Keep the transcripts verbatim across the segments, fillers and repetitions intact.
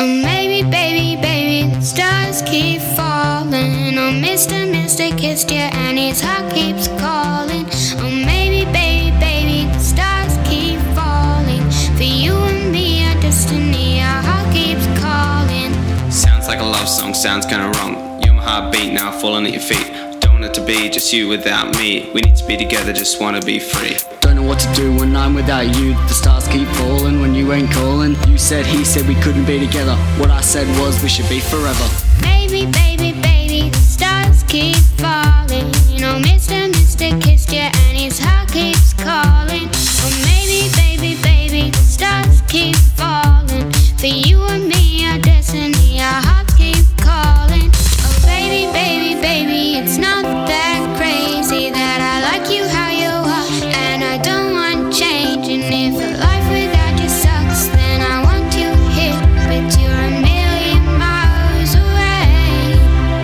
Oh, maybe, baby, baby, the stars keep falling. Oh, Mister Mister kissed you and his heart keeps calling. Oh, maybe, baby, baby, the stars keep falling. For you and me, our destiny, our heart keeps calling. Sounds like a love song, sounds kinda wrong. You're my heartbeat, now falling at your feet. Don't want it to be just you without me. We need to be together, just wanna be free. Don't know what to do when I'm without you. The stars keep falling when you ain't calling. You said, he said we couldn't be together. What I said was we should be forever. Maybe, baby, baby, the stars keep falling. You know, Mister Mister kissed you and his heart keeps calling. Oh, maybe, baby, baby, the stars keep falling. For you and me, our destiny, our hearts keep calling. Oh, baby, baby, baby, it's not that crazy that I like you how you are, and I don't want change. And if a life without you sucks, then I want you here, but you're a million miles away.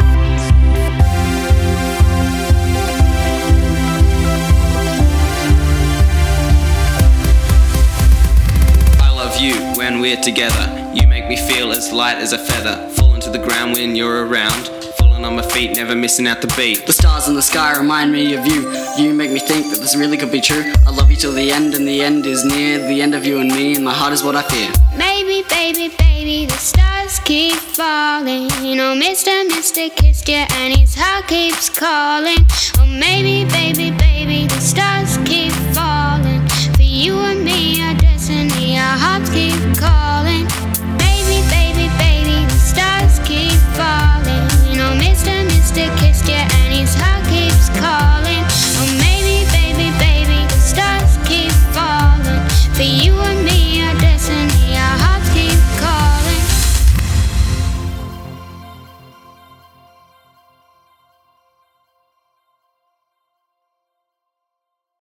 I love you when we're together. You make me feel as light as a feather, falling to the ground when you're around, falling on my feet, never missing out the beat. The stars in the sky remind me of you. You make me think that this really could be true. I love you till the end, and the end is near. The end of you and me, and my heart is what I fear. Maybe, baby, baby, the stars keep falling. You know, Mister Mister kissed you and his heart keeps calling. Oh, maybe, baby,